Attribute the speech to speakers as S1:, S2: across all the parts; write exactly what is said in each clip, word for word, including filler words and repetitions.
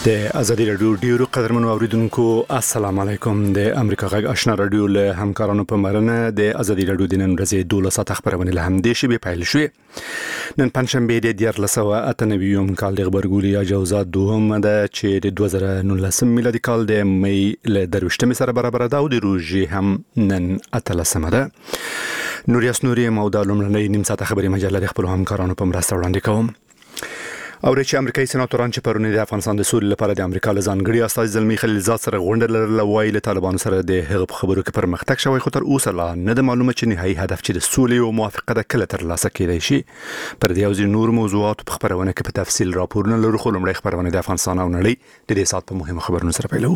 S1: د ازادي رادیو ډیرو قدرمنو اوریدونکو السلام علیکم. د امریکا غږ آشنا رادیو له همکارانو په مرنه د ازادي رادیو د نن ورځې دوله ساعت خبرونه له همدې شی به پیل شوې. نن پنځشنبه د دیار لسوه اته نوي کال د خبرګولي اجازه دوهم ده چې د دوه زره نولسم میلادي کال د مې له دروشتمې سره برابر ده او د روزي هم نن اتلسمه ده. نوریاس نوري مودا لومړنۍ نیم ساعت خبري مجله د خپل همکارانو په مرسته وړاندې کوم. او چې امریکایي سېناتوران چې پرونی د افغانستان د سولې لپاره د امریکا له ځانګړي استازي زلمی خلیلزاد سره غونډه لرله، وایي له طالبانو سره د هغه خبرو کې پرمختګ شوی، خو تر اوسه لا نه د معلومه چې نهایي هدف چې د سولې او موافقت د کله تر لاسه کېدای شي. پر دې او ځینو نور موضوعات په خبرونه کې په تفصیل راپورونه لرو، خو لومړی خبرونه د افغانستان او نړۍ د دې سات په مهمه خبرونو سره پیلو.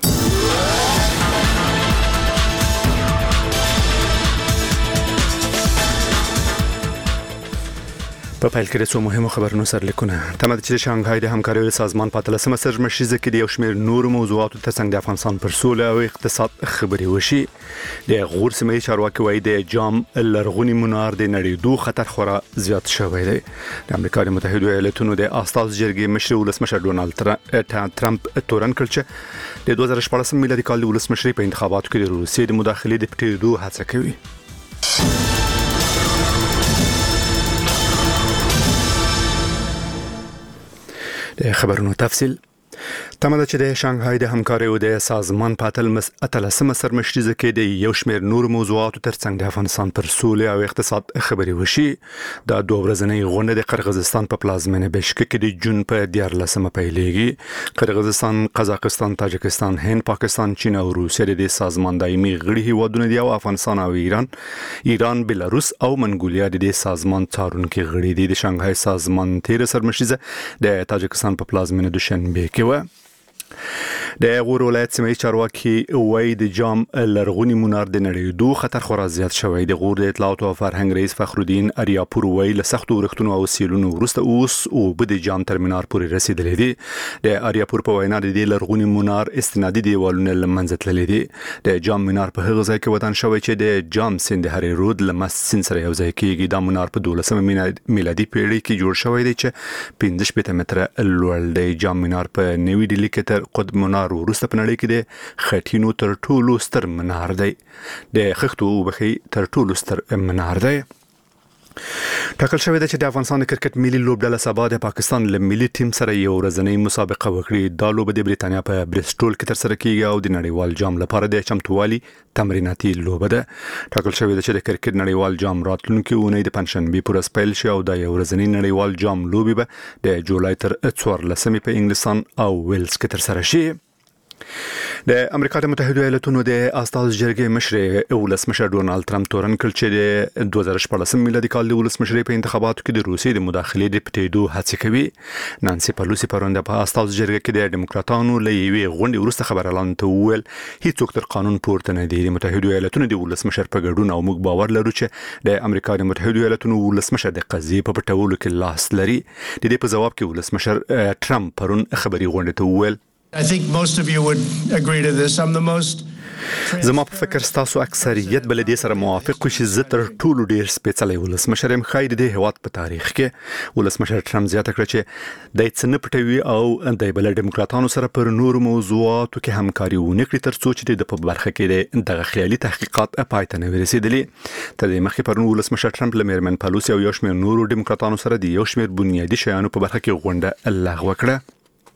S1: په پیل کې څو مهمه خبرونه سره لیکونه. تمه چې شانګهای د همکارۍ سازمان په تلسمه سرمشيزه کې د یو شمېر نور موضوعاتو ترڅنګ د افغانستان پر سوله او اقتصاد خبري وشي. د غور سیمه چارواکي وایي د جام لرغونی منار د نړیدو خطر خورا زیات شوی دی. د امریکا د متحده ایالاتونو د استازو جرګې مشر ولسمشر ډونالد ټرمپ تورن کړ چې د دوه زره شپږ میلادي کال د ولسمشرۍ په انتخاباتو کې د روسیې د مداخلې د پټېدو هڅه کوي. د خبرونو تفصیل. تمه ده چې د شانګهای د همکارۍ او د سازمان په اتلسمه سرمشيزه کې د یو شمېر نور موضوعاتو ترڅنګ د افغانستان پر سولې او اقتصاد خبري وشي. دا دوه ورځنۍ غونډه د قرغیزستان په پلازمینه بشکک کې د جون په دیارلسمه پیلېږي. قرغیزستان، قزاقستان، تاجکستان، هند، پاکستان، چین او روسیه د سازمان دایمي غړي هیوادونه دي او افغانستان او ایران، ایران، بلاروس او منګولیا د دې سازمان څارونکي غړي دي. د شانګهای سازمان تیر سرمشيزه د تاجکستان په پلازمینه دوشنبه کې و. د غور ولایت سیمه چارواکي وایي د جام لرغونی منار د نړیدو خطر خورا زیات شوی. د غور د اطلاعات او فرهنګ رئیس فخرالدین اریاپور وایي له سختو ورښتونو او سیلونو وروسته اوس او بده جام تر منار پورې رسیدلې دي. د اریاپور په وینا د لرغونی منار استنادي دیوالونه لمنځه تللي دي. د جام منار په هغه ځای کې ودان شوی چې د جام سیند هری رود لمس سیند سره یو ځای کېږي. دا منار په دولسمه میلادي پیړۍ کې جوړ شوی دی چې پنځه شپېته متره لوړ دی. جام منار په نوي ډیلي کې تر قطب منار ورسته په نړۍ کې د خټینو تر ټولو ستر منار دی. د خښتو وبخي تر ټولو ستر منار دی. ټاکل شوی دی چې د افغانستان د کرکټ ملي لوبډله سبا د پاکستان له ملي ټیم سره یو ورځنۍ مسابقه وکړي. دا لوبه د بریتانیا په بریسټول کې تر سره کیږي او د نړیوال جام لپاره د چمتووالي تمریناتي لوبه ده. ټاکل شوی دی چې د کرکټ نړیوال جام راتلونکي اونۍ د پنځشنبه پر سپیل شي او د یو ورځنۍ نړیوال جام لوبي به د جولای تر څوارلسمې په انګلستان او ویلز کې تر سره شي. د امریکا د متحده ایالاتونو د استازو جرګې مشر ولسمشر ډونالد ټرمپ تورن کړ چې د دوه زره شپږ میلادي کال د ولسمشرۍ په انتخاباتو کې د روسیې د مداخلې د پټېدو هڅه کوي. نانسي پلوسی پرونده په استازو جرګې کې د ډیموکراتانو له یوې غونډې وروسته خبرلاند ته وویل هیڅوک تر قانون پورته نه دی. د متحده ایالاتونو د ولسمشر په ګډون او موږ باور لرو چې د امریکا د متحده ایالاتونو ولسمشر د قضیې په پټولو کې لاس لري. د دې په جواب کې ولسمشر ټرمپ پرون خبري غونډه ته وویل
S2: I think most of you would agree to this. I'm the most
S1: زما په فکر ستاسو اکثریت بل دې سره موافق شي چې تر ټولو ډیر سپیڅلی ولسمشر يم خای د هیواد په تاریخ کې. ولسمشر ټرمپ زیاته کړ چې د څنګه پټوي او د بل ډیموکراتانو سره پر نور موضوعاتو کې همکاري ونکړي تر څو چې د په برخه کې د خیالي تحقیقات پای ته نه ورسېدلي. تر دې مخکې پرون ولسمشر ټرمپ له میرمن پالوسی او یو شمېر نورو ډیموکراتانو سره د یو شمېر بنیادی شیانو په برخه کې غونډه لغوه کړه.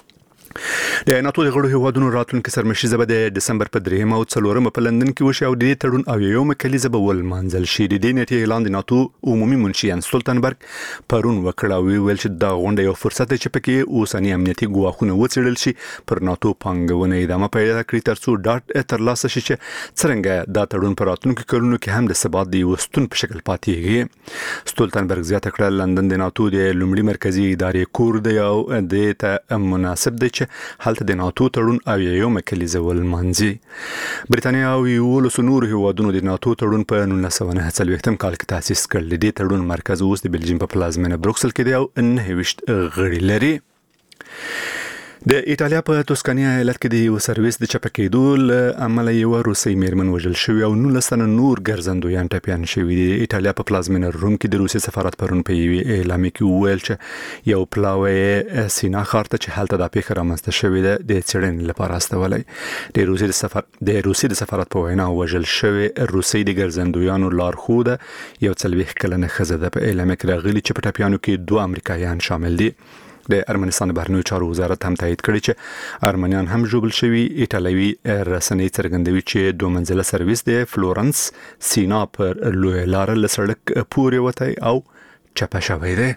S1: د ناتو د غړو هیوادونو راتلونکي سرمشيزه به د دسمبر په درېمه او څلورمه په لندن کې وشي او د دې تړون او یوم کلیزه به ول منځل شي. د دې نیټه اعلان د ناتو عمومي منشي ان سټولټنبرګ پرون وکړ او ویل چې دا غونډه یو فرصت دی چې پکې اوسنی امنیتي ګواښونه وڅېړل شي، پر ناتو پانګونه ادامه پیدا کړي تر څو ډاټ ترلاسه شي چې څنګه دا تړون په راتلونکي کلونو کې هم د ثبات دی وستون په شکل پاتېږي. سټولټنبرګ زیاته کړه لندن د ناتو د لومړي مرکزی ادارې کور دی او د ته مناسب دی چې حالت د ناتو تړون او یو مکلیزه ول منځي. بریتانیا او یو له نورو هیوادونو د ناتو تړون په نولس سوه نهه څلوېښتم کال کې تاسیس کړل. د تړون مرکز اوس د بلجیم په پلازمینه بروکسل کې دی او نه ویشت غړي لري. د ایټالیا په توسکانیا ایالت کې د یو سرویس د چپکېدو له امله یو روسي میرمن وژل شوې او نولس تنه نور ګرځندویان ټپیان شوي دي. ایټالیا په پلازمینه روم کې د روسي سفارت پرون په یوې اعلامیه کې وویل چې یو پلاوی سینا ښار ته چې هلته د پیښه رامنځته شوې ده د څېړنې لپاره استولی. د روسي د سفر د روسي د سفارت په وینا وژل شوې روسي د ګرځندویانو لارښوده یو څلوېښت کلنه ښځه ده. په اعلامیه کې راغلي چې په ټپیانو کې دوه امریکایان شامل دي. د ارمنستان بهرنیو چارو وزارت هم تایید کړی چې ارمنیان هم ژوبل شوي. ایټالوي رسنۍ څرګندوي چې دوه منزله سرویس د فلورنس سینا پر لوی لار له سړک پورې وتی او چپه شوی دی.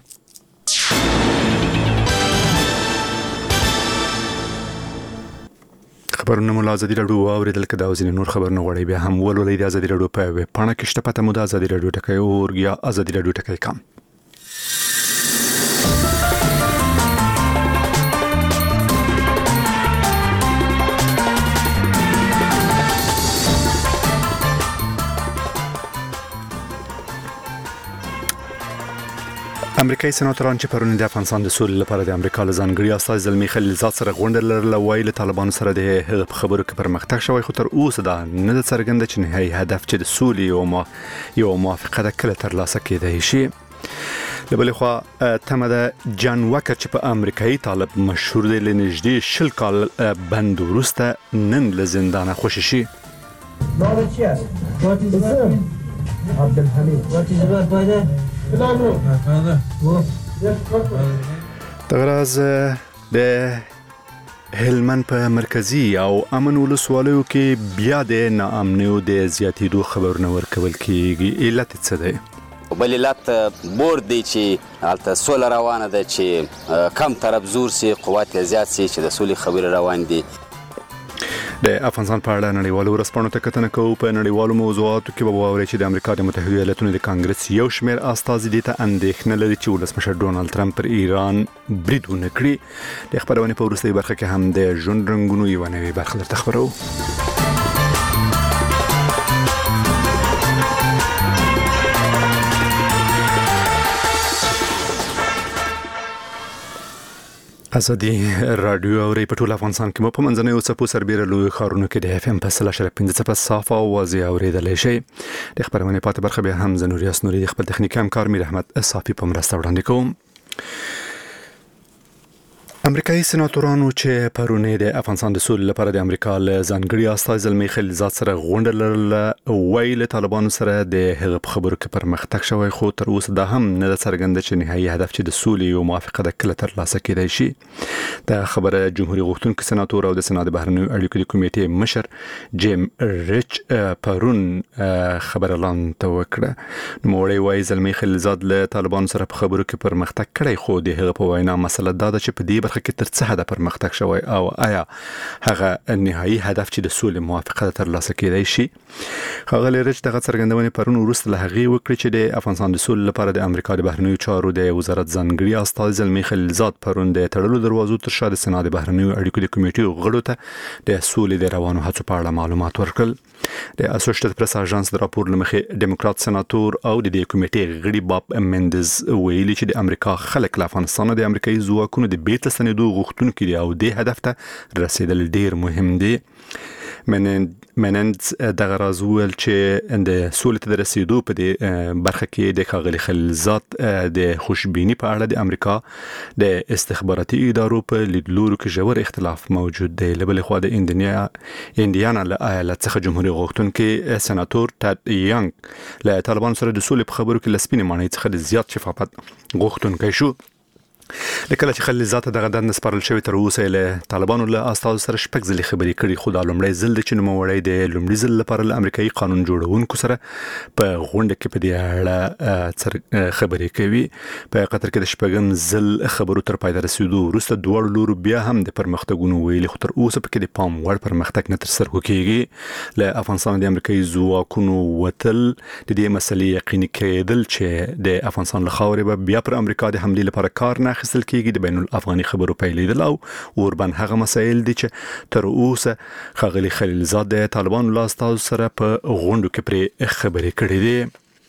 S1: خبرونه مو له ازادي راډیو واوریدل. که دا ځینې نور خبرونه غواړئ بیا هم ولولئ د ازادي راډیو په ویب پاڼه کې شته. پته مو د ازادي راډیو ټکی اورګ یا ازادي راډیو ټکی کام. امریکایي سناتوران چې پرون د افغانستان د سولې لپاره د امریکا له ځانګړي استازي زلمی خلیلزاد سره غونډه لرله، وایي له طالبانو سره د هغه په خبرو کې پرمختګ شوی، خو تر اوسه دا نه ده څرګنده چې نهایي هدف چې د سولې یو ما یو موافقه ده کله ترلاسه کېدای شي. د بلې خوا تمه ده جان وکر چې په امریکایي طالب مشهور دی له نږدې شل کال بند وروسته نن له زندانه خوشي شي. تغراز د هلمند په مرکزی او امن ولسوالیو کې بیا د ناامنیو د زیاتېدو خبرونه ورکول کېږي. علت څه دی؟
S3: بل علت بور دی چې هلته سوله روانه ده، چې کم طرف زور سي، قوت زیات سي، چې د سولې خبرې روان دي.
S1: د افغانستان په اړه نړیوالو ورځپاڼو ته کتنه کوو. په نړیوالو موضوعاتو کې به واورئ چې د امریکا د متحده ایالاتونو د کانګرس یو شمېر استازي دې ته اندېښنه لري چې ولسمشر ډونالد ټرمپ پر ایران برید ونه کړي. د خبرونې په وروستۍ برخه کې هم د ژوند رنګونو یوه نوې برخه درته خبرو. ازادي رادیو اوري په ټول افغانستان کې مو په منځنۍ څپو سربېره لوی ښارونو کې د اف ام په سل اشاریه پنځه څپه صافه او واضح اورېدلی شي. د خبرونې پاتې برخه بیا هم زه نوریاس نوري د خپل تخنیکي همکار میر احمد صافي په مرسته وړاندې کوم. امریکایي سناتورانو چې پرونی د افغانستان د سولې لپاره د امریکا له ځانګړي استازي زلمی خلیلزاد سره غونډه لرله، وایي له طالبانو سره د هغه په خبرو کې پرمختګ شوی، خو تر اوسه دا هم نه ده څرګنده چې نهایي هدف چې د سولې یو موافقه ده کله ترلاسه کېدای شي. دا خبره جمهوریت غوښتونکي سناتور او د سنا د بهرنیو اړیکو د کمیټې مشر جیم ریچ پرون خبر اعلان ته وکړه. نوموړی وایي زلمی خلیلزاد له طالبانو سره په خبرو کې پرمختګ کړی، خو د هغه په وینا مسله دا ده چې په دې کې تر څه حد پرمختګ شوی او آیا هغه نهایي هدف چې د سولې موافقه ترلاسه کېدای شي. ښاغلی ریچ دغه څرګندونې پرون وروسته له هغې وکړې چې د افغانستان د سولې لپاره د امریکا د بهرنیو چارو د وزارت ځانګړي استازي زلمی خلیلزاد پرون د تړلو دروازو تر شا د سنا د بهرنیو اړیکو د کمیټې غړو ته د سولې د روانو هڅو په اړه معلومات ورکړل. د اسوسییټډ پریس اژانس د راپور له مخې ډیموکرات سناتور او د دې کمیټې غړي باب مندز ویلي چې د امریکا خلک له افغانستان د امریکایي ځواکونو د بیرته ستنېدو غوښتونکي دي او دې هدف ته رسیدل ډیر مهم دي. منند دغه راز ویل چې د سولې ته د رسیدو په دې برخه کې د ښاغلي خلیلزاد د خوشبیني په اړه د امریکا د استخباراتي ادارو په لیدلورو کې ژور اختلاف موجود دی. له بلې خوا د انډیانا له ایالت څخه جمهوریت غوښتونکي سناتور ټاډ یانګ له طالبانو سره د سولې په خبرو کې له سپینې ماڼۍ څخه د زیات شفافیت غوښتونکی شو. لکه چې خلیلزاد دغه دنده سپارل شوی، تر اوسه له طالبانو له استازو سره شپږ ځلې خبرې کړي، خو دا لومړی ځل دی چې نوموړی د لومړي ځل لپاره له امریکایي قانون جوړونکو سره په غونډه کې په دې اړه خبرې کوي. په قطر کې د شپږم ځل خبرو تر پای ته رسیدو وروسته دواړو لورو بیا هم د پرمختګونو ویلي، خو تر اوسه پکې د پام وړ پرمختګ نه ترسره کېږي. له افغانستان د امریکایي ځواکونو وتل د دې مسلې یقیني کېدل چې د افغانستان له خاورې به بیا پر امریکا د حملې لپاره کار نه اخیستل کېږي، د بین الافغاني خبرو پیلېدل او اوربن هغه مسایل دي چې تر اوسه ښاغلي خلیلزاد د طالبانو له استازو سره په غونډو کې پرې خبرې کړې دي.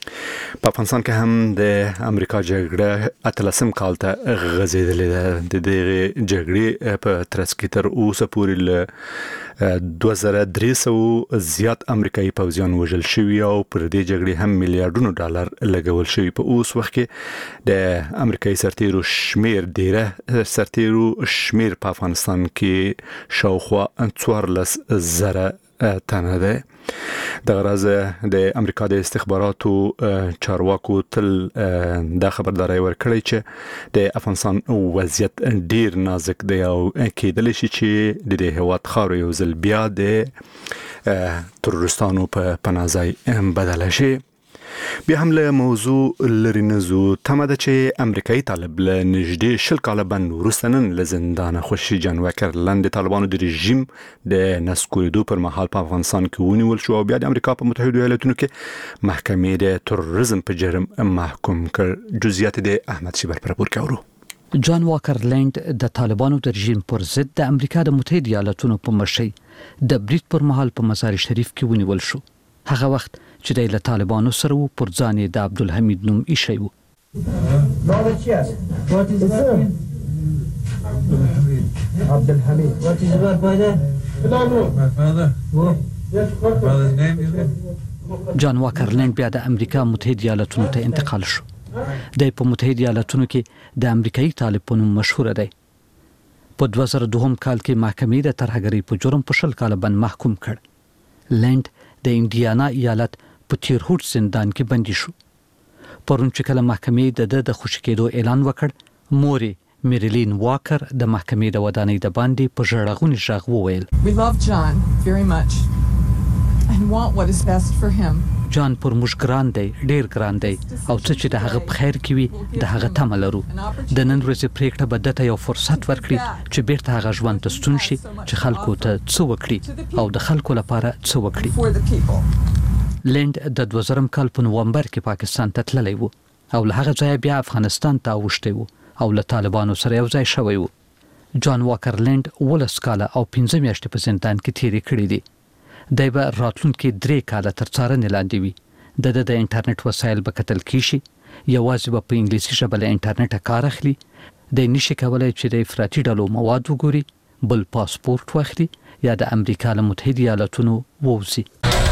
S1: په افغانستان کې هم د امریکا جګړه اتلسم کال ته غځېدلې ده. د دې جګړې په ترڅ کې تر اوسه پورې له دوه زره درې سوه زیات امریکایي پوځیان وژل شوي او پر دې جګړې هم میلیارډونو ډالر لګول شوي. په اوس وخت کې د امریکایي سرتیرو شمیر ډیره سرتیرو شمیر په افغانستان کې شاوخوا څوارلس زره تنه ده. د غرض د امریکا د استخباراتو چارواکو تل د خبرداري ورکړی چې د افغانستان وضعیت ډیر نازک دی او کېدل شي چې د دې هواد خاور یو ځل بیا د تروریستانو په پناځای بدل شي. بیا هم له موضوع لري نزو تمه ده چې امریکایي طالب له نږدې شل کاله بند وروسته نن له زندانه خوشي جان واکر لاندې طالبانو د رژیم د نسکورېدو پر مهال په افغانستان کې ونیول شو او بیا د امریکا په متحده ایالاتونو کې محکمې د تروریزم په جرم محکوم کړ. جزئیات د احمد شیبر پر پور کاورو.
S4: جان واکر لینډ د طالبانو د رژیم پر ضد د امریکا د متحده ایالاتونو په مشرۍ د برید پر مهال په مزار شریف کې ونیول شو. هغه وخت چې د طالبانو سره و پر ځان د عبدالحمید نوم ایښی و. جان واکر لینډ بیا د امریکا متحده ایالاتونو ته انتقال شو. د په متحده ایالاتونو کې د امریکایي طالب په نوم مشهور دی. په دوه زره دوه کال کې محکمې د ترهګرۍ په جرم په شل کاله باندې محکوم کړ. لینډ د انډیانا ایالت په تیرهوټ زندان کې بندي شو. پرون چې کله محکمې د د خوشی کېدو اعلان وکړ، موري میریلین واکر د محکمې د ودانۍ د باندې په ژړغوني ژغ وویل:
S5: We love John very much and want what is best for him.
S4: جان پر موږ ګران دی، ډیر ګران دی او څه چې د هغه په خیر کې وي د هغه تمه لرو. د نن ورځې پریکړه به دته یو فرصت ورکړي چې بیرته هغه ژوند ته ستون شي چې خلکو ته څه وکړي او د خلکو لپاره څه وکړي. لینډ د دوه زره کال په نومبر کې پاکستان ته تللی و او له هغه ځایه بیا افغانستان ته اوښتی و او له طالبانو سره یو ځای شوی و. جان واکر لینډ ولس کاله او پنځه میاشتې په زندان کې تیرې کړې دي. دی به راتلونکي درې کاله تر څارنې لاندې وي. د د د انټرنیټ وسایل به کتل کیشي، یوازې به په انګلیسي ژبه له انټرنیټه کار اخلي. دی نشي کولی چې د افراطي ډلو مواد وګوري، بل پاسپورت واخلي یا د امریکا له متحده ایالاتونو ووځي.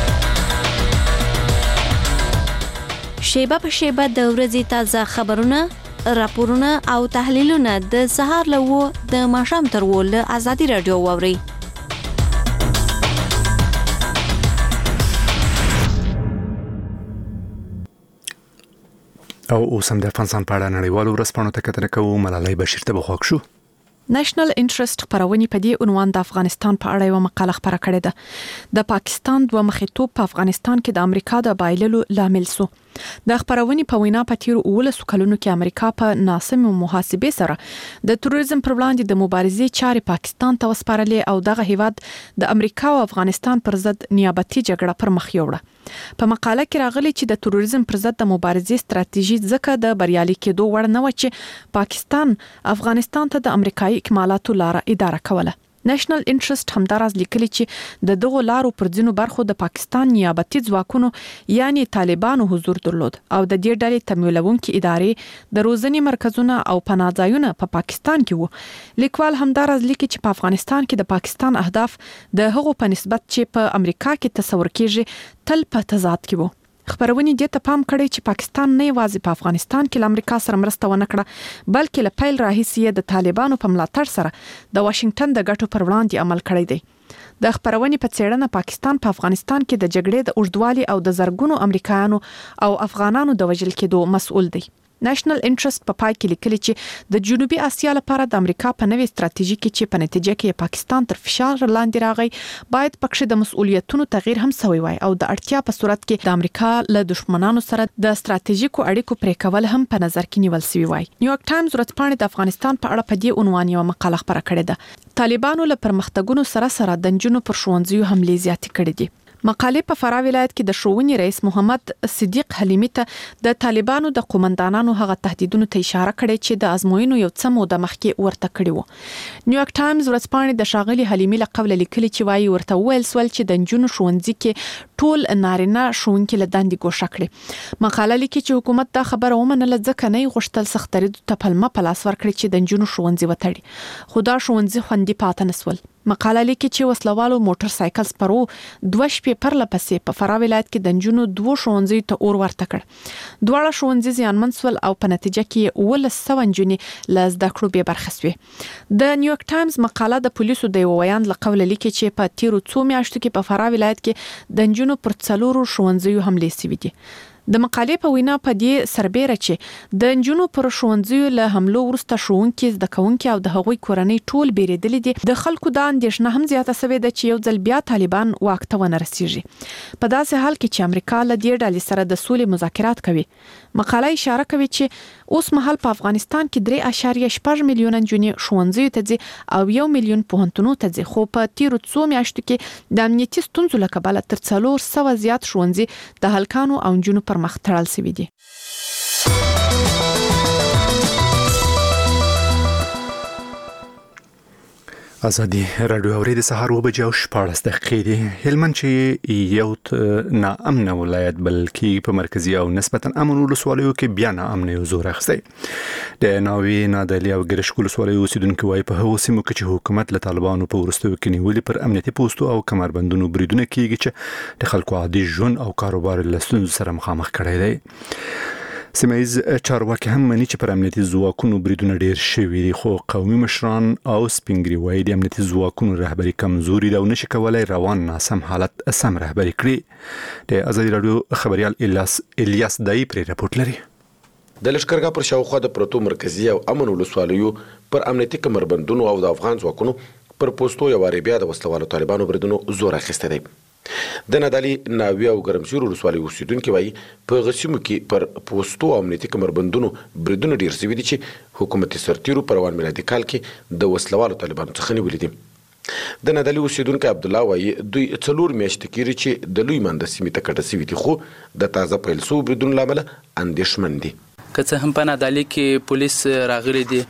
S6: شیبه په شیبه د ورځې تازه خبرونه، راپورونه او تحلیلونه د سهار له و د ماښام تر و له ازادي رادیو واورئ.
S1: او اوس هم د افغانستان په اړه نړیوالو ورځپاڼو ته کتنه کوو. ملالۍ بشیر ته بخښ شو.
S7: نېشنل انټرست خبرونه په دې عنوان د افغانستان په اړه یو مقاله خبره کړې ده. د پاکستان دوه مخې توپ په افغانستان کې د امریکا د بایللو لامل سو. د خبرونه په وینا په تیر اولسو کلونو کې امریکا په ناسمو محاسبې سره د تروریزم پر وړاندې د مبارزې چارې پاکستان ته وسپارلې او دغه هیواد د امریکا او افغانستان پر ضد نیابتي جګړه پر مخ یوړه. په مقاله کې راغلي چې د تروریزم پر ضد د مبارزې ستراتیژي ځکه د بریالي کېدو وړ نه و چې پاکستان افغانستان ته د امریکایي اکمالاتو لار اداره کوله. نېشنل انټرست همداراز لیکلي چې د دغو لارو پر ځینو برخو د پاکستان نیابتي ځواکونو یعنی طالبانو حضور درلود او د دې ډلې تمویلونکي ادارې د روزنې مرکزونه او پناهځایونه په پا پاکستان کې وو. لیکوال همداراز لیکي چې په افغانستان کې د پاکستان اهداف د هغو په نسبت چې په امریکا کې تصور کېږي تل په تضاد کې وو. خبرونه دې ته پام کړی چې پاکستان نه یوازې په افغانستان کې له امریکا سره مرسته ونه کړه بلکې له پیل راهیسې د طالبانو په ملاتړ سره د واشنگټن د ګټو پر وړاندې عمل کړی دی. د خبرونه په څېړنه پاکستان په افغانستان کې د جګړې د اوږدوالي او د زرګونو امریکایانو او افغانانو د وژل کېدو مسؤل دی. نېشنل انټرست په پای کې لیکلي چې د جنوبي اسیا لپاره د امریکا په نوې ستراتیژي کې چې په نتیجه کې پاکستان تر فشار لاندې راغی باید پکښې د مسؤلیتونو تغییر هم شوی وای او د اړتیا په صورت کې د امریکا له دښمنانو سره د ستراتیژیکو اړیکو پرې کول هم په نظر کې نیول شوی وای. نیویارک ټایمز ورځپاڼه د افغانستان په اړه په دې عنوان یو مقاله خبره کړې ده. طالبانو له پرمختګونو سره سره د نجونو پر ښوونځیو حملې زیاتې کړې دي. مقالې په فراه ولایت کې د ښوونې رئیس محمد صدیق حلیمی ته د طالبانو د قومندانانو هغه تهدیدونو ته اشاره کړې چې د ازموینو یو څه موده مخکې ورته کړی و. نیویارک ټایمز ورځپاڼې د ښاغلي حلیمی له قوله لیکلي چې وايي ورته وویل سول چې د نجونو ښوونځي کې ټول نارینه ښوونکي له دندې ګوښه کړي. مقاله لیکي چې حکومت دا خبره ومنله ځکه نه غوښتل سخت دریدو ته پلمه په لاس ورکړي چې د نجونو ښوونځي وتړي، خو دا ښوونځي خوندي پاتې نسول. مقاله لیکي چې وسلوالو موټر سایکل سپرو دوه شپې پرله پسې په فراه ولایت کې د نجونو دوه ښوونځیو ته اور ورته کړ. دواړه ښوونځي زیانمن سول او په نتیجه کې اوولس سوه نجونې له زده کړو بې برخې سوې. د نیویارک ټایمز مقاله د پولیسو د یو ویاند له قوله لیکي چې په تیرو څو میاشتو کې په فراه ولایت کې د نجونو پر څلورو ښوونځیو حملې سوي دي. د مقالې په وینا په دې سربېره چې د نجونو پر ښوونځیو له حملو وروسته ښوونکي، زده کوونکي او د هغوی کورنۍ ټول بیریدلي دي. د خلکو دا اندېښنه هم زیاته سوې ده چې یو ځل بیا طالبان واک ته ونه رسیږي، په داسې حال کې چې امریکا له دې ډلې سره د سولې مذاکرات کوي. مقاله اشاره کوي چې اوس مهال په افغانستان کې درې اعشاریه شپږ میلیونه نجونې ښوونځیو ته ځي او یو میلیون پوهنتونونو ته ځي، خو په تیرو څو میاشتو کې د امنیتي ستونزو له کبله تر څلور سوه زیات ښوونځي د هلکانو او نجونو پر مخ تړل شوي دي.
S1: ازادي رادیو اوري د سهار و بجو شپاړس دقیقې دي. هلمند چې یو ناامن ولایت بلکې په مرکزی او نسبتا امن ولسوالیو کې بیا ناامن یو زور اخسي. د ناوی نادلی او ګرشکول ولسوالیو اوسیدونکو وايي په هغو سیمو کې چې حکومت له طالبانو په وروستیو کې نیولې پر امنیتي پوسټو او کمربندونو بریدونه کیږي چې د خلکو عادي ژوند او کاروبار له ستونزو سره مخامخ کړي دي. سیمایز چارواکي هم مني چې پر امنیتي ځواکونو بریدونه ډیر شوي دي، خو قومي مشران او سپینګری وايي د امنیتي ځواکونو رهبري کمزوري ده او نشي کولای روان ناسم حالت سم رهبري کړي. د ازادي رادیو خبريال الیاس الیاس دای پر رپورټ لري.
S8: د لشکرګاه پر شاوخوا د پروتو مرکزی او امن ولسوالیو پر امنیتي کمربندونو او د افغان ځواکونو پر پوسټو یو بیا د وسلوالو طالبانو بریدونو زور اخیسته دی. د نادلی، ناوی او ګرمسیر ولسوالیو اوسیدونکي وايي په غسیمو کې پر پوسټو او امنیتي کمربندونو بریدونه ډیر شوي دي چې حکومتي سرتیرو په روان میلادي کال کې د وسلوالو طالبانو څخه نیولي دي. د نادلی اوسیدونکي عبدالله وايي دوی څلور میاشتې کېږي چې د لوی منده سیمې ته کډه شوي دي، خو د تازه پیل شوو بریدونو له امله اندېښمن دي.
S9: که څه هم په نادلی کې پولیس راغلي دي،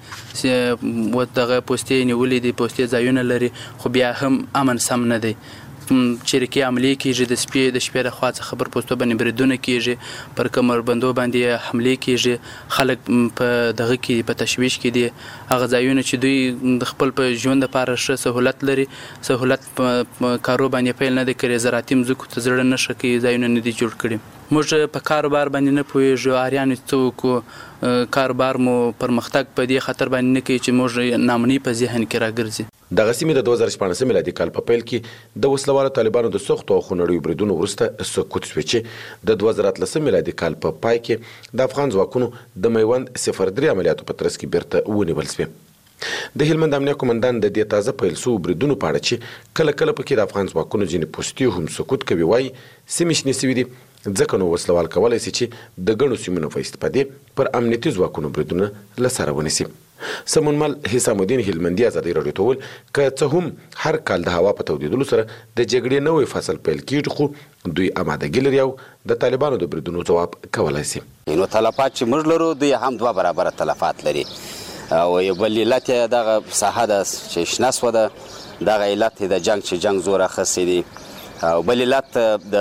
S9: دغه پوستې نیولې دي، پوستې ځایونه لري، خو بیا هم امن سم نه دی. چریکي عملې کېږي، د شپې د شپې د خوا څخه پر پوسټو باندې بریدونه کېږي، پر کمربندو باندې حملې کېږي، خلک په دغه کې په تشویش کې دي. هغه ځایونه چې دوی د خپل په ژوند لپاره ښه سهولت لري، سهولت په کارو باندې پیل نه دی کړی، زراعتي مځکو ته زړه نه ښه کوي، ځایونه نه دي جوړ کړي. موږ په کاروبار باندې نه پوهېږو، اریانو څه وکړو، کاروبار مو پرمختګ په دې خطر باندې نه کوي چې موږ نامني په ذهن کې راګرځي.
S8: دغه سیمې د دوه زره شپاړسم میلادي کال په پیل کې د وسلوالو طالبانو د سختو او خونړیو بریدونو وروسته سقوط شوې چې د دوه زره اتلسم میلادي کال په پای کې د افغان ځواکونو د میوند صفر درې عملیاتو په ترڅ کې بیرته ونیول شوې. د هلمند امنیه قومندان د دې تازه پیل شوو بریدونو په اړه چې کله کله پکې د افغان ځواکونو ځینې پوستې هم سقوط کوي وايي سیمې شنې شوي دي، ځکه نو وسلوال کولی شي چې د ګڼو سیمونو په استفادې پر امنیتي ځواکونو بریدونه له سره ونیسي. سمونمل حسام الدین هلمندي ازادي راډیو ته وویل که څه هم هر کال د هوا په تودېدلو سره د جګړې نوی فصل پیل کېږي، خو دوی امادګي لري او د طالبانو د بریدونو ځواب کولی شي.
S3: نو تلفات چې موږ لرو دوی هم دوه برابره تلفات لري، او یو بل علت یې دغه ساحه ده چې شنه سوه ده، دغه علت د جنګ چې جنګ زور اخیستی دي، او بل علت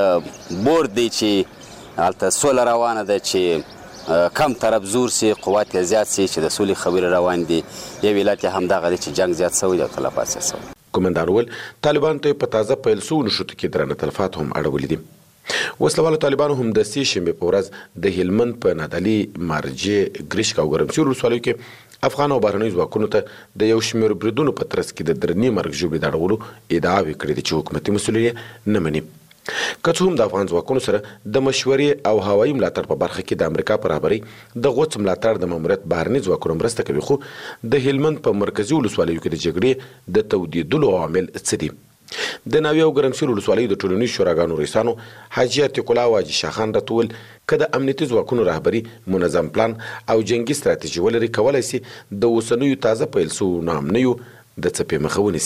S3: د بورد دی چې هلته سوله روانه ده چې کم طرف زور سي، قوت یې زیات سي، چې د سولې خبرې روان دي. یو علت یې همدغه دی چې جنګ زیات سوی دی او تلفات زیات سوی.
S8: کومندان وویل طالبانو ته په تازه پیل شوو نښتو کې درانه تلفات هم اړولي دي. وسلوالو طالبانو هم د سې شنبې په ورځ د هلمند په نادلي، مارجې، ګرشک او ګرمسیر ولسوالیو کې افغان او بهرنیو ځواکونو ته د یو شمېر بریدونو په ترڅ کې د درنې مرګ ژوبلې د اړولو ادعاوې کړې دي چې حکومتي مسؤل یې نه مني. که څه هم د افغان ځواکونو سره د مشورې او هوایي ملاتړ په برخه کې د امریکا په رهبرۍ د غوڅ ملاتړ د ماموریت بهرني ځواکونو مرسته کوي، خو د هلمند په مرکزي ولسوالیو کې د جګړې د تودېدلو عوامل څه دي؟ د ناوی او ګرمسیر ولسوالیو د ټولنیزو شوراګانو رئیسانو حاجي عتیق الله او حاجي شاخان راته وویل که د امنیتي ځواکونو رهبري منظم پلان او جنګي ستراتیژي ولري، کولی سي د اوسنیو تازه پیل شوو ناامنیو د څپې مخه ونیسي.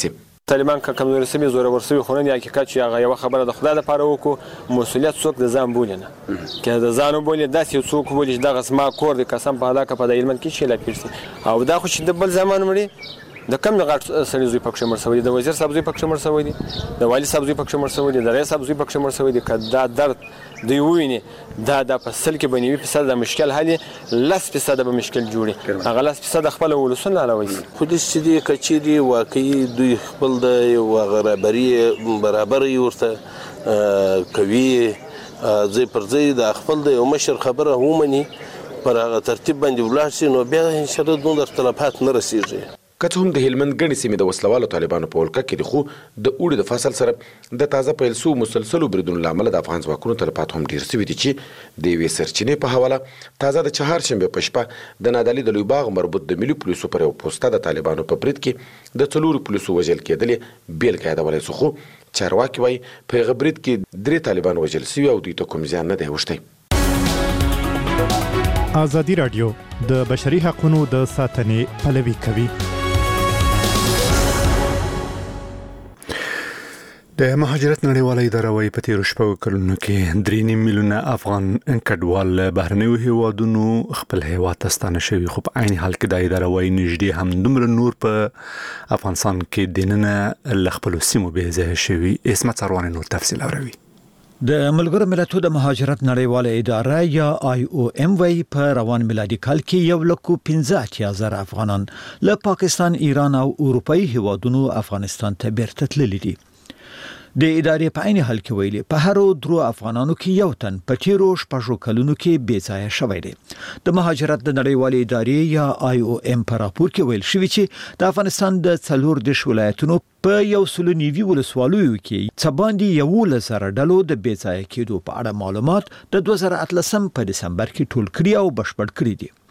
S10: طالبان که کمزوري سوي زوره ورسوي خو نه حقیقت چې هغه یو خبره د خدای لپاره وکړو مسولیت څوک د ځان بولي نه که د ځان بولي داسې څوک بولي چې دغه سما کور د قسم په هلاکه په د علم کې شي لا پیرسي او دا خو چې د بل زمان مړي د کم غټ سړي زوی پکښ مرسوي د وزیر صاحب زوی پکښ مرسوي دي د والی صاحب زوی پکښ مرسوي دي د رئیس صاحب زوی پکښ مرسوي دي کدا درد دی ویني دا د فصل کې بنوي فصل د مشکل حل لس فصد به مشکل جوړي هغه لس فصد خپل ولسونه علاوه خو د سړي کچې دی واقعي دوی خپل د برابرۍ برابرۍ ورته کوي زی پر زی د خپل د یو مشر خبره ومني پر هغه ترتیب باندې ولاړ شي نو بیا ان شاء الله دوه اختلافات نه رسیږي
S8: که هم د هلمند ګڼې سیمې د وسلوالو طالبانو په ولکه کې دي خو د اوړي د فصل سره د تازه پیل سو مسلسلو بریدونو له امله د افغان ځواکونو تلفات هم ډېر سوي دي چې د یوې سرچینې په حواله تازه د چهارشنبې په شپه د نادعلي د لوی باغ مربوط د ملي پولیسو پر یو پوسته د طالبانو په برید کې د څلورو پولیسو وژل کېدلې بیلګه یادولی سو خو چارواکي وایي په هغه برید کې درې طالبان وژل سوي او دوی ته کوم زیان نه دی اوښتی.
S11: ازادي راډیو د بشري حقوقو د ساتنې پلوي کوي.
S1: د مهاجرت نړیواله اداره وايي په تیرو شپږو کلونو کې درې نیم میلیونه افغان کډوال له بهرنیو هیوادونو خپل هیواد ته ستانه شوي خو په عین حال کې د اداره وايي نږدې همدومره نور په افغانستان کې دننه له خپلو سیمو بې ځایه شوي. عصمت سرواني نور تفصیل اوري.
S12: د ملګرو ملتونو د مهاجرت نړیواله اداره یا آی او ام وی په روان میلادي کال کې یو لکو پنځه اتیا زره افغانان له پاکستان، ایران او اروپאי هیوادونو افغانستان ته بیرته تللي دي. د ادارې په عین حال کې ویلي په هرو درو افغانانو کې یو تن په تیرو شپږو کلونو کې بې ځایه شوی دی. د مهاجرت د نړیوالې ادارې یا آی او ام په راپور کې ویل شوی چې د افغانستان د څلور دیش ولایتونو په یو سلو نیوي ولسوالیو کې څه باندې یولس زره ډلو د بې ځایه کېدو په اړه معلومات د دوه زره اتلسم په دسمبر کې ټول کړي او بشپړ کړي دي.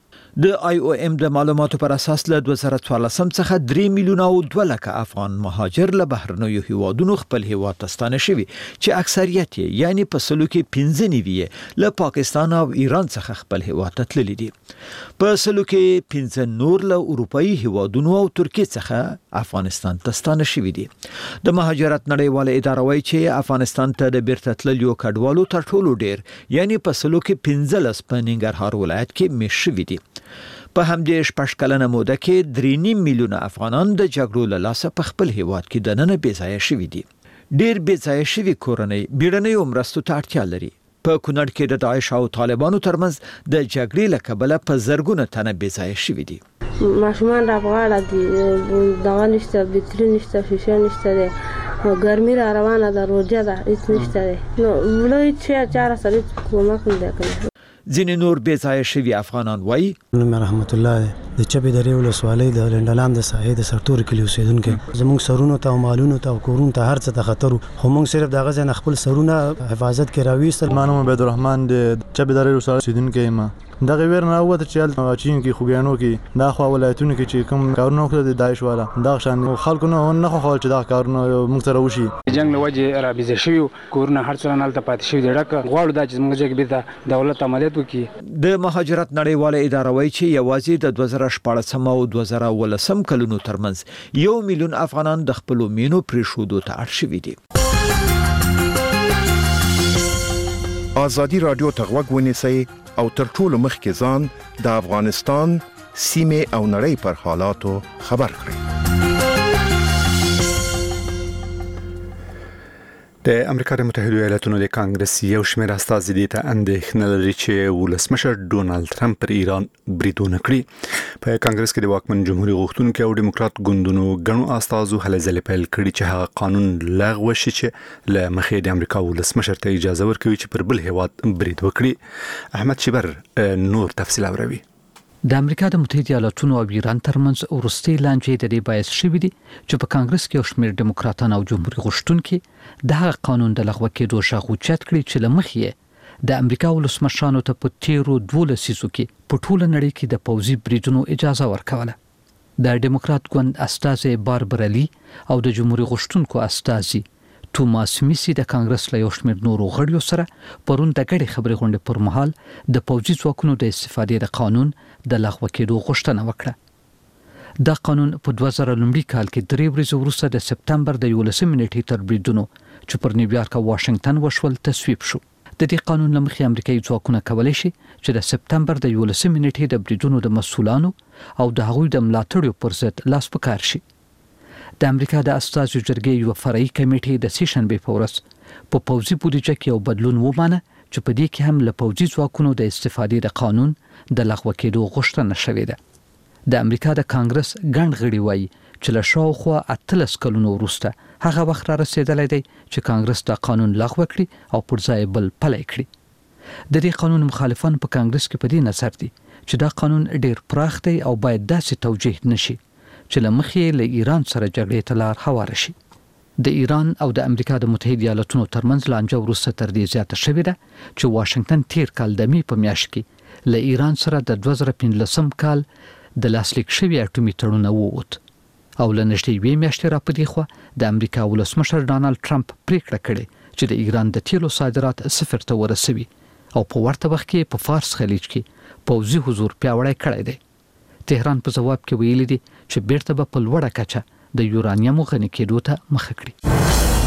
S12: د آی او ام د معلوماتو پر اساس له دوه زره څوارلسم څخه درې میلیونه او دوه لکه افغان مهاجر له بهرنیو هیوادونو خپل هیواد ته ستانه شوي چې اکثریت یعنی په سلو کې پنځه نیوي له پاکستان او ایران څخه خپل هیواد ته تللي دي. په سلو کې پنځه نور له اروپאי هیوادونو او ترکیه څخه افغانستان ته ستانه شوي دي. د مهاجرت نړیواله اداره وايي چې افغانستان ته د بیرته تللو کډوالو تر ټولو ډیر یعنی په سلو کې پنځلس په ننګرهار ولایت کې میشت شوي دي. په همدې شپږ کلنه موده کې درې نیم میلیونه افغانان د جګړو له لاسه په خپل هیواد کې دننه بې ځایه شوي دي. ډیر بې ځایه شوي کورنۍ بیړنیو مرستو ته اړتیا لري. په کونړ کې د داعش او طالبانو ترمنځ د جګړې له کبله په زرګونه تنه بې ځایه شوي دي.
S13: ماشومان را بغاړه دي دغه نشته بتري نشته شیشه نشته دی ګرمي را روانه ده روجه ده هیڅ نشته دی نو ولې چې چاره سره کومک نه کوي.
S12: ځینې نور بې ځایه شوي افغانان وایي
S14: نوم رحمت الله دی د چپې درې ولسوالۍ د لنډلام د ساحې د سرتور کلي اوسیدونکی زموږ سرونو ته او مالونو ته او کورونو ته هر څه ته خطر خو موږ صرف دغه ځای نه خپل سرونه حفاظت کې راویستل.
S15: ما نوم عبدالرحمن دی چپې درې ولسوالۍ اوسیدونکی یم. دغه ویر نه وته چې هلته چین کې خوګیانو کې دا خو ولایتونو کې چې کوم کارونه وکړل د داعش والا دا شان خلکو نه نه خو چې دا کارونه موږ سره وشي.
S16: جنگ له وجه را بيځ شوی کورونه هر څه نه تل پاتې شوی دی ډکه غواړو دا چې موږ چې بیرته دولت عملیات وکړي.
S12: د مهاجرت نړیواله اداره وايي چې یوازې د دوه زره شپاړسم او دوه زره ولسم کلونو ترمنځ یو میلیون افغانان د خپل مینو پریښودو ته اړ شوي دي.
S17: ازادي رادیو ته غوږ ونیسئ او تر ټولو مخکې ځان د افغانستان سیمې او نړۍ پر حالاتو خبر کړئ.
S1: د امریکا د متحده ایالاتونو د کانګرس یو شمېر استازي دي ته اندېښنه لري چې ولسمشر ډونالد ټرمپ پر ایران بریدونه کړي. په کانګرس کې د واکمن جمهوریت غوښتونکو او دیموکرات ګوندونو غنو استازو هلې ځلې پیل کړي چې هغه قانون لغوه شي چې له مخې د امریکا ولسمشر ته اجازه ورکوي چې پر بل هیواد برید وکړي. احمد شیبر نور تفصیل اوري.
S4: د امریکا د متحده ایالاتونو او ایران ترمنځ ورستي لانجې د دې باعث شوې دي چې په کانګرس کې یو شمېر دیموکراتان او جمهوریت غوښتونکي د قانون د لغوه کېدو شغ اوچت کړي چې لمخې د امریکا ولسمشرانو ته په تیرو دوه لسیزو کې په ټوله نړۍ کې د پوځي بریدونو اجازه ورکوله. د دیموکرات ګوند استازي باربرا لی او د جمهوریت غوښتونکو استازي توماس میسی د کانګرس له یو شمېر نورو غړیو سره پرون د ګډې خبرې غونډې پر مهال د پوځي ځواکونو د استفادې د قانون د لغوه کېدو غوښتنه وکړه. دا قانون په دوه زره لومړي کال کې درې ورځې وروسته د سپتمبر د یولسمې نیټې تر بریدونو چې پر نیویارک او واشنگټن وشول تصویب شو. د دې قانون لمخې امریکایي ځواکونه کولی شي چې د سپتمبر د یولسمې نیټې د بریدونو د مسؤلانو او د هغوی د ملاتړو پر ضد لاس په کار شي. د امریکا د استازو جرګې یو فرعي کمیټې د سې شنبې په ورځ په پوځي بودیجه کې یو بدلون ومانه چې په دې کې هم له پوځي ځواکونو د استفادې د قانون د لغوه کېدو غوښتنه شوې ده. د امریکا د کانګرس ګڼ غړي وایي چې له شاوخوا اتلس کلونو وروسته هغه وخت را رسیدلی دی چې کانګرس دا قانون لغوه کړي او پر ځای بل پلی کړي. د دې قانون مخالفان په کانګرس کې په دې نظر دي چې دا قانون ډیر پراخ دی او باید داسې توجیه نشي چې له مخې له ایران سره جګړې ته لار هواره شي. د ایران او د امریکا د متحده ایالاتونو ترمنځ لانجه وروسته تر دې زیاته شوې ده چې واشنگټن تیر کال د می په میاشت کې له ایران سره د دوه زره پنځلسم کال د لاسلیک شوي اټومي تړون ووت او له نږدې یوې میاشتې را په دې خوا د امریکا ولسمشر ډانلډ ټرمپ پریکړه کړې چې د ایران د تیلو صادرات صفر ته ورسوي او په ورته وخت کې په فارس خلیج کې پوځي حضور پیاوړی کړی دی. تهران په جواب کې ویلي دي چې بیرته به په لوړه کچه د یورانیم غني کېدو ته مخه کړي.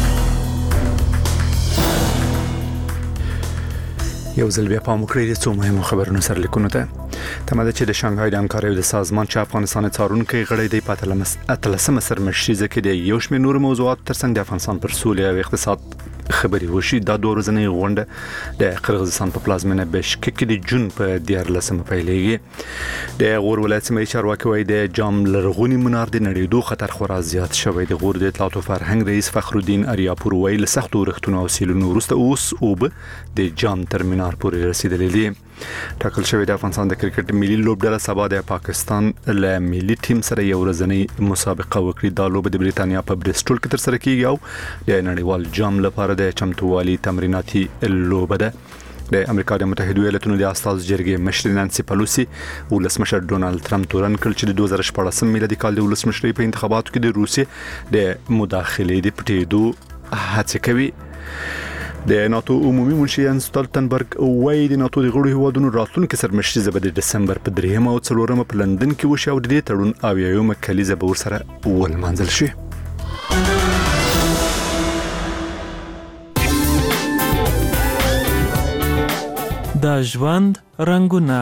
S1: یو ځل بیا پام وکړئ د څو مهمو خبرونو سره لیکونو ته. تمه ده چې د شانګهای د همکارۍ د سازمان چې افغانستان څارونکي غړی دی په اتلسمه سرمشریزه کې د یو شمېر نور موضوعات ترڅنګ د افغانستان پر سولې او اقتصاد خبري وشي. دا دوه ورځنۍ غونډه د قرغیزستان په پلازمینه بشکک کې د جون په دیارلسمه پیلېږي. د غور ولایت سیمه چارواکي وایي د جام لرغونی منار د نړیدو خطر خورا زیات شوی. د غور د اطلاعات او فرهنګ رئیس فخرالدین اریاپور وایي له سختو ورښتونو او سیلونو وروسته اوس اوبه د جام تر منار پورې رسیدلې دي. ټاکل شوی د افغانستان د کرکټ ملي لوبډله سبا د پاکستان له ملي ټیم سره یو ورځنۍ مسابقه وکړي. دا لوبه د بریتانیا په برسټول کې ترسره کیږي او د نړیوال جام لپاره د چمتووالي تمریناتي لوبه ده. د امریکا د متحده ایالاتونو د استازو جرګې مشر نانسي پلوسی ولسمشر ډونالد ټرمپ تورن کړ چې د دوه زره شپاړسم میلادي کال د ولسمشرۍ په انتخاباتو کې د روسیې د مداخلې د پټېدو هڅه کوي. د ناتو عمومي منشي یانس ستولتنبرګ وایي د ناتو د غړو هیوادونو راتلونکي سرمشریزه به د دسمبر په درېیمه او څلورمه په لندن کې وشي او د دې تړون اویایمه کلیزه به ورسره ولمانځل شي.
S18: د ژوند رنگونه.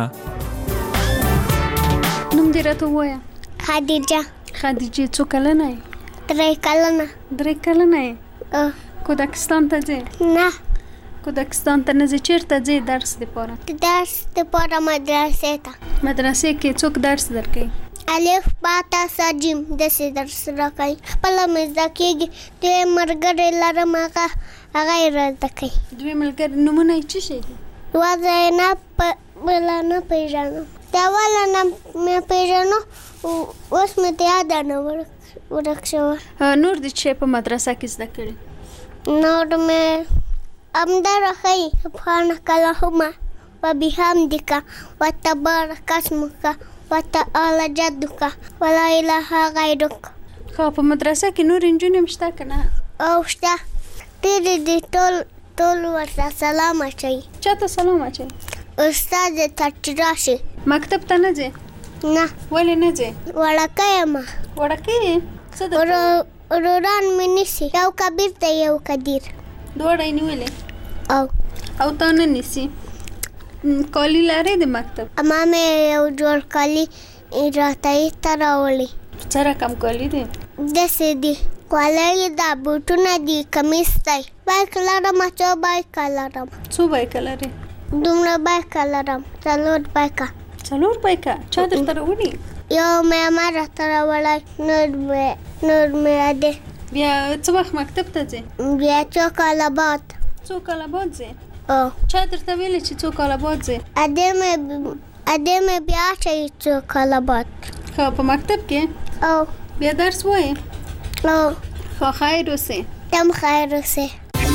S19: نوم دې راته ووایه.
S20: خدیجه.
S19: خدیجه څو کلنه یې؟
S20: درې کلنه.
S19: درې کلنه یې؟ کودکستان ته ځې؟
S20: نه.
S19: کودکستان ته نه ځې؟ چېرته ځې درس دپاره؟
S20: د درس دپاره مدرسې ته.
S19: مدرسې کې څوک درس درکوي؟
S20: الف با تا ث جیم داسې درس راکوي. خپله مې زده کېږي. دوی ملګري لرم هغه هغه یې را زده کوي.
S19: دوی ملګري نومونه یې څه شی دي؟
S20: یوه زینب بله نه پېژنم. د اوله نه مې پېژنو اوس مې د یاده نه ورک شوی.
S19: نور دې څه په مدرسه کې زده کړي؟
S20: نور مې همدا راښیي سبحانک اللهم وبحمدک وتبارک اسمک وتعالی جدک ولا اله غیرک.
S19: خو په مدرسه کې نور نجونې هم شته که نه؟
S20: او شته. ډېرې دي. ټول ټول ورته سلام اچوي.
S19: چاته سلام اچوي؟
S20: استاد ته چې راشي.
S19: مکتب ته نه ځې؟
S20: نه.
S19: ولې نه ځې؟
S20: وړکه یم.
S19: وړکه یې؟ څه د
S20: وروران مې نیسي. یو کبیر دی یو کدیر.
S19: دواړه یې نیولې؟
S20: او
S19: او تا نه نیسي؟ کالي لرې د مکتب؟
S20: اما مې یو جوړ کالي راته ایسته راوړي.
S19: څه رقم کالي دی؟
S20: داسې دي. کالي دا بوټونه دي کمیس دی. بایک لرم څو بایکه لرم.
S19: څو بایکه لرې؟
S20: دومره بایکه لرم. څلور بایکه.
S19: څلور بایکه؟ چا درته راوړي؟
S20: یو مې اما راته راوړی. نور مې نور مې ادې.
S19: بیا څه وخت مکتب ته ځې؟
S20: بیا څو کاله بعد.
S19: څو کاله بعد ځې؟
S20: او
S19: چا درته ویلې چې څو کاله بعد ځې؟
S20: ادې مې ادې مې بیا اچوي څو کاله بعد.
S19: ښه په مکتب کې؟
S20: او
S19: بیا درس وایې؟
S20: او
S19: خو خیر اوسې.
S20: تم خیر اوسې.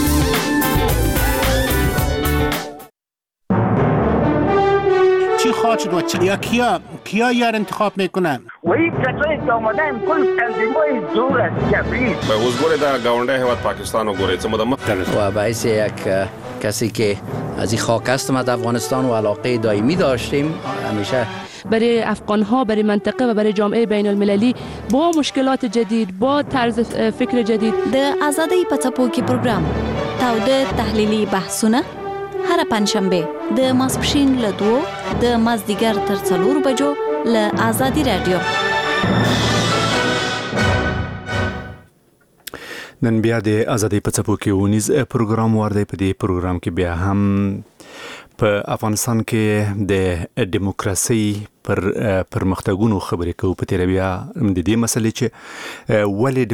S21: چی خواهد شد و چی؟ یا کیا کیا یار انتخاب میکنن؟
S22: و این کسایی که آمدن کل تنظیم‌های دور از جبری.
S23: به وزگوری در گاونده هواد پاکستان و گوری چه مدام
S24: و باعث یک کسی که از این خاک هستم از افغانستان و علاقه دائمی داشتیم همیشه
S2: برای افغان‌ها، برای منطقه و برای جامعه بین المللی با مشکلات جدید، با طرز فکر جدید.
S5: د آزادۍ په څپو کې پروګرام تاوده تحلیلي بحثونه هر پنځشنبه د ماسپښین له دوه د مازدیګر تر څلور بجو له آزادي رادیو.
S1: نن بیا د آزادۍ په څپو کې ونیز پروګرام وردی. په دې پروګرام کې بیا هم په افغانستان کې د دیموکراسي پر پرمختګونو خبرې کوو. په تیر بیا د دې مسلې چې ولې